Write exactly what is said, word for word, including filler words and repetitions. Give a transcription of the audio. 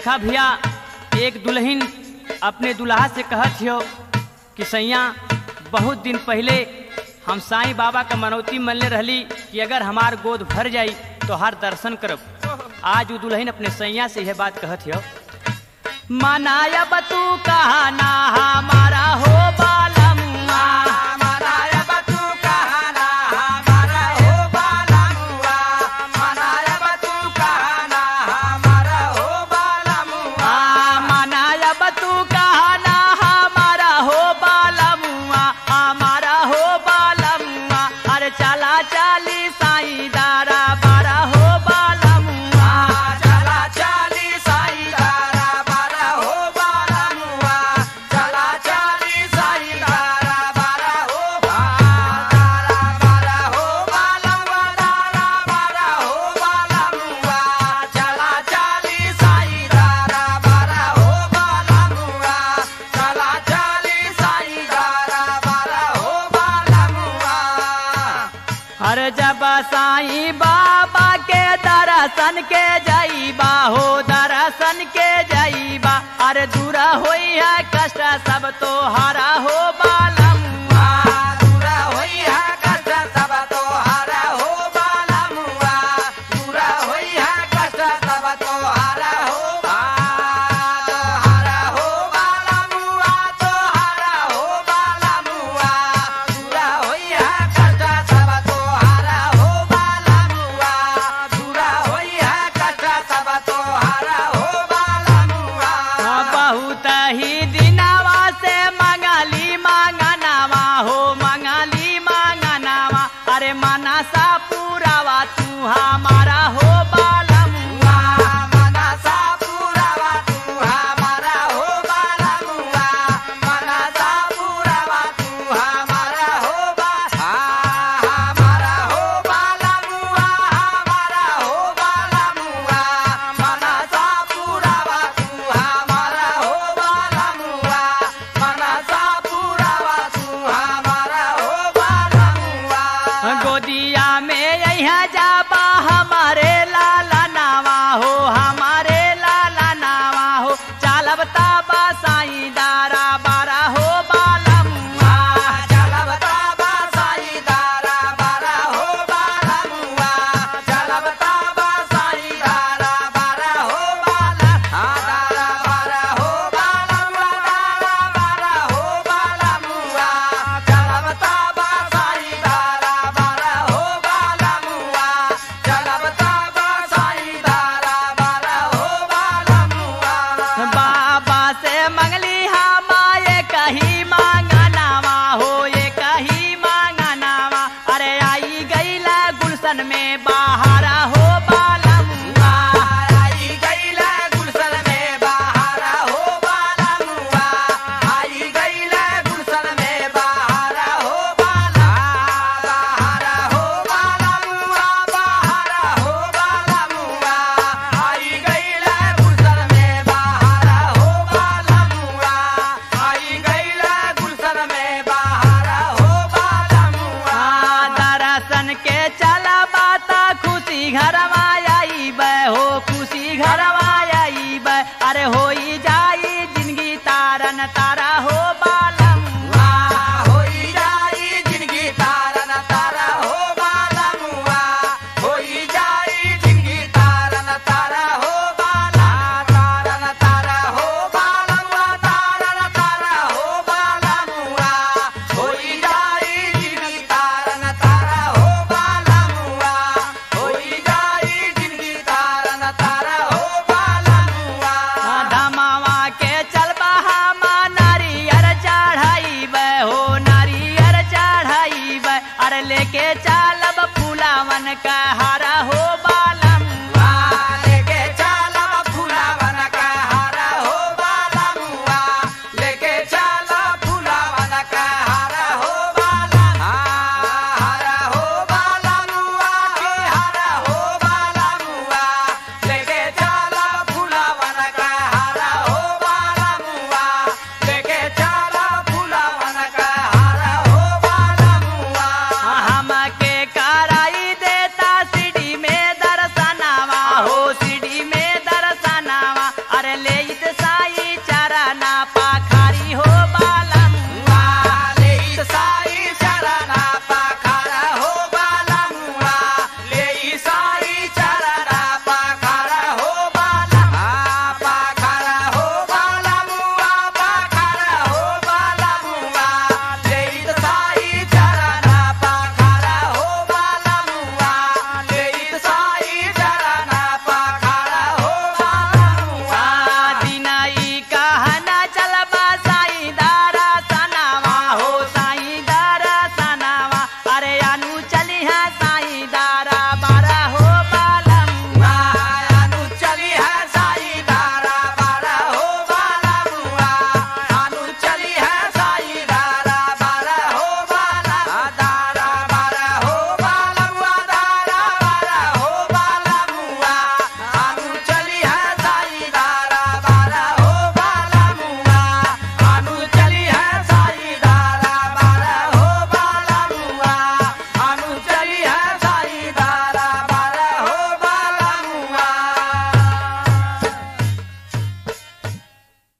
देखा भैया, एक दुल्हन अपने दुल्हा से कहत हो कि सैया बहुत दिन पहले हम साईं बाबा का मनौती मनले रहली कि अगर हमार गोद भर जाई तो हर दर्शन करब। आज वो दुल्हन अपने सैया से यह बात कहत हो, मनाया बतू कहा ना हमारा हो बालमुआ, मनाया बतू कहना हमारा हो बालमुआ, मनाया बतू कहना हमारा हो बालमुआ, मनाया बतू कहा ना हमारा हो बालमुआ, हमारा हो बालमुआ, अरे चला चाली साईं दारा बारा हो बालमुआ, चला चाली साईं दारा बारा हो बालमुआ, चला चाली साईं दारा बारा हो दारा बारा हो बालमुआ, दारा बारा हो बालमुआ, चला चाली साईं दारा बारा हो बालमुआ, चला चाली साईं दारा बारा हो बालमुआ। अरे जब साईं बाबा के दर्शन के जाइबा हो, दर्शन के जाइबा, अरे दूर होई है कष्ट सब तो हरा हो बालमुआ, दूरा होई है कष्ट सब तो हरा हो बालमुआ, दूरा होई है कष्ट सब तो हरा हो तो हरा हो बालमुआ, तो हरा हो बालमुआ, दूरा होई है कष्ट सब तो हरा हो बालमुआ, दूरा होई है कष्ट सब तो हरा हो बालमुआ। बहुत ही दिनावा से मंगली मांगनावा हो, मंगली मांगनावा, अरे मनसा पूरावा तू हमारा हो बालमुआ, मनसा पूरावा तू हमारा हो बालमुआ, मनसा पूरावा तू हमारा हो बा हमारा हो बालमुआ, हमारा हो बालमुआ, मनसा पूरावा तू हमारा हो बालमुआ, मनसा पूरावा तू हमारा हो बालमुआ। गोदिया में यहाँ जाबा हमारे लाला नावा हो, हमारे लाला नावा हो, चालब ताबा साईं दारा बारा हो बालमुआ, चलबता बा साईं दारा बारा हो बालमुआ, चलबता बा साईं दारा बारा हो बाला दारा बारा हो बालमुआ, दारा बारा हो बालमुआ, चलबता बा साईं दारा बारा हो बालमुआ, चलबता बा साईं दारा बारा हो बालमुआ। बाबा से मंगली हमारे कही मांगनावा हो, ये कही मांगनावा, अरे आई गईला गुलशन में बाहरा हो बालमुआ, आई गईला गुलशन में बहारा हो बालमुआ, आई गईला गुलशन में बहारा हो बाला बहारा हो बालमुआ, बहारा हो बालमुआ, आई गईला गुलशन में बहारा हो बालमुआ, आई गईला गुलशन में बहारा हो बालमुआ। दर्शन के चला बाता खुशी घर आई बै हो, खुशी घर आई बै, अरे होई जाई जिंदगी तारन तारा हो बालमुआ, होई जाई जिंदगी तारन तारा हो बालमुआ, होई जाई जिंदगी तारन तारा हो बाला तारन तारा हो बालमुआ, तारन तारा हो बालमुआ, होई जाई जिंदगी तारन तारा हो बालमुआ, होई जाई जिंदगी तारन तारा हो बालमुआ। धमावा के चलबा हम नारियर चढ़ाई बै हो, नारियर चढ़ाई बै, अरे लेके चलब फूलावन का हारा हो बा